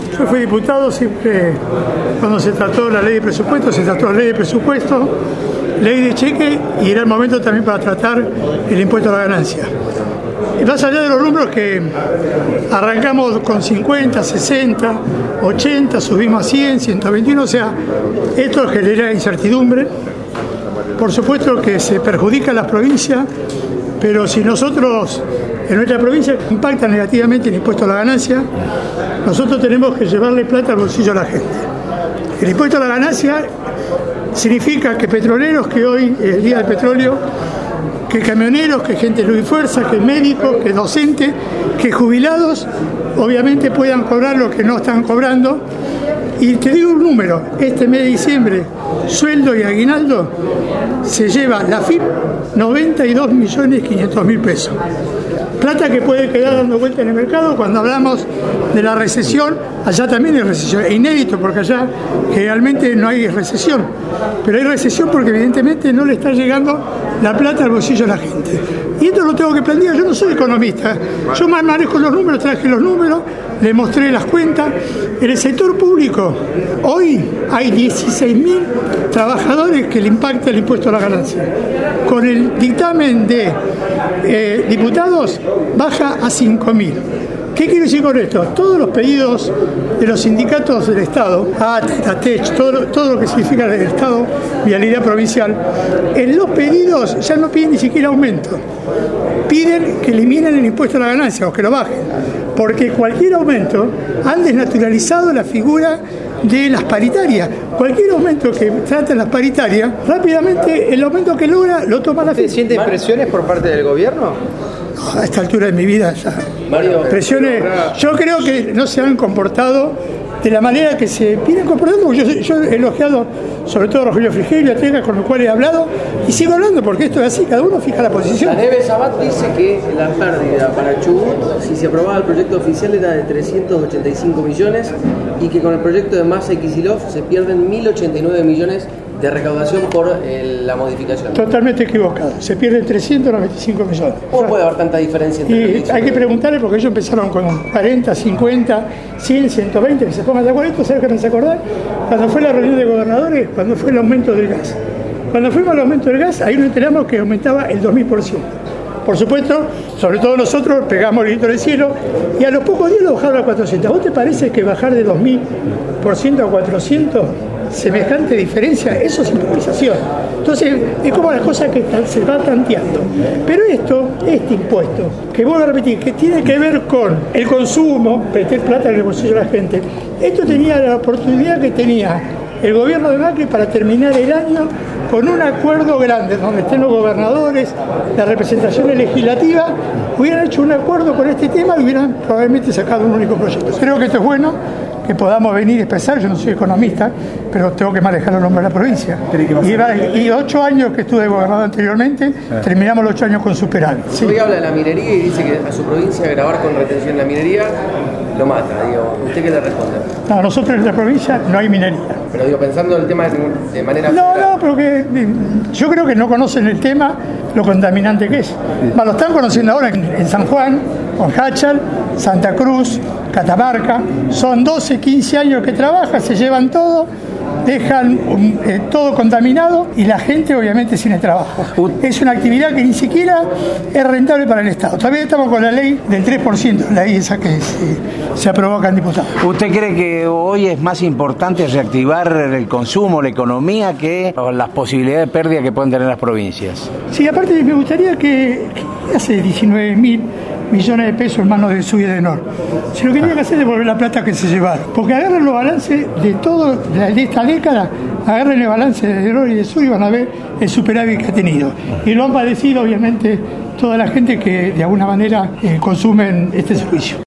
Yo fui diputado siempre cuando se trató la ley de presupuesto, se trató la ley de presupuesto, ley de cheque y era el momento también para tratar el impuesto a la ganancia. Y más allá de los números que arrancamos con 50, 60, 80, subimos a 100, 121, o sea, esto genera incertidumbre. Por supuesto que se perjudica a las provincias, pero si nosotros en nuestra provincia impacta negativamente el impuesto a la ganancia, nosotros tenemos que llevarle plata al bolsillo a la gente. El impuesto a la ganancia significa que petroleros, que hoy es el día del petróleo, que camioneros, que gente de luz y fuerza, que médicos, que docentes, que jubilados, obviamente puedan cobrar lo que no están cobrando. Y te digo un número, este mes de diciembre, sueldo y aguinaldo, se lleva la FIP 92.500.000 pesos. Plata que puede quedar dando vuelta en el mercado cuando hablamos de la recesión. Allá también hay recesión, es inédito porque allá generalmente no hay recesión, pero hay recesión porque evidentemente no le está llegando la plata al bolsillo a la gente. Y esto lo tengo que plantear, yo no soy economista, yo manejo los números, traje los números, le mostré las cuentas. En el sector público hoy hay 16.000 trabajadores que le impacta el impuesto a la ganancia. Con el dictamen de diputados baja a 5.000. ¿Qué quiero decir con esto? Todos los pedidos de los sindicatos del Estado, ATECH, todo lo que significa el Estado, Vialidad Provincial, en los pedidos ya no piden ni siquiera aumento. Piden que eliminen el impuesto a la ganancia o que lo bajen, porque cualquier aumento han desnaturalizado la figura de las paritarias. Cualquier aumento que tratan las paritarias, rápidamente el aumento que logra lo toma la FIP. ¿Sienten presiones por parte del gobierno? A esta altura de mi vida ya. Mario, presiones, yo creo que no se han comportado de la manera que se vienen comportando. Yo he elogiado sobre todo a Rogelio Frigerio, a Teca, con los cuales he hablado, y sigo hablando porque esto es así, cada uno fija la posición. La Neve Sabat dice que la pérdida para Chubut, si se aprobaba el proyecto oficial, era de 385 millones y que con el proyecto de Massa y Kicillof se pierden 1.089 millones de recaudación por la modificación. Totalmente equivocado, se pierden 395 millones. ¿Cómo puede haber tanta diferencia entre y hay que preguntarle porque ellos empezaron con 40, 50, 100, 120, que se pongan de acuerdo. ¿Sabes qué me hace acordar? Cuando fue la reunión de gobernadores, cuando fue el aumento del gas. Cuando fuimos al aumento del gas, ahí nos enteramos que aumentaba el 2000%. Por supuesto, sobre todo nosotros pegamos el grito del cielo y a los pocos días lo bajaron a 400. ¿Vos te parece que bajar de 2000% a 400? Semejante diferencia, eso es improvisación. Entonces, es como las cosas que se va tanteando. Pero este impuesto, que vuelvo a repetir, que tiene que ver con el consumo, meter plata en el bolsillo de la gente, esto tenía la oportunidad que tenía el gobierno de Macri para terminar el año con un acuerdo grande, donde estén los gobernadores, la representación legislativa, hubieran hecho un acuerdo con este tema y hubieran probablemente sacado un único proyecto. Creo que esto es bueno, que podamos venir y expresar. Yo no soy economista, pero tengo que manejar los nombres de la provincia. Y 8 años que estuve gobernador anteriormente, terminamos los 8 años con superávit. Sí. Hoy habla de la minería y dice que a su provincia grabar con retención la minería lo mata. Digo, ¿usted qué le responde? No, nosotros en la provincia no hay minería. Pero digo, pensando en el tema de manera No, pero que yo creo que no conocen el tema, lo contaminante que es. Lo están conociendo ahora en San Juan, Conjachal, Santa Cruz, Catamarca. Son 12, 15 años que trabajan, se llevan todo, dejan todo contaminado y la gente obviamente sin el trabajo. Es una actividad que ni siquiera es rentable para el Estado. Todavía estamos con la ley del 3%, la ley esa que se aprobó acá en diputados. ¿Usted cree que hoy es más importante reactivar el consumo, la economía, que las posibilidades de pérdida que pueden tener las provincias? Sí, aparte me gustaría que hace 19.000 millones de pesos en manos de Sur y de Nor. Si lo que tienen que hacer es devolver la plata que se llevaron. Porque agarren los balances de todo, de esta década, agarren el balance de Nor y de Sur y van a ver el superávit que ha tenido. Y lo han padecido, obviamente, toda la gente que de alguna manera consumen este servicio.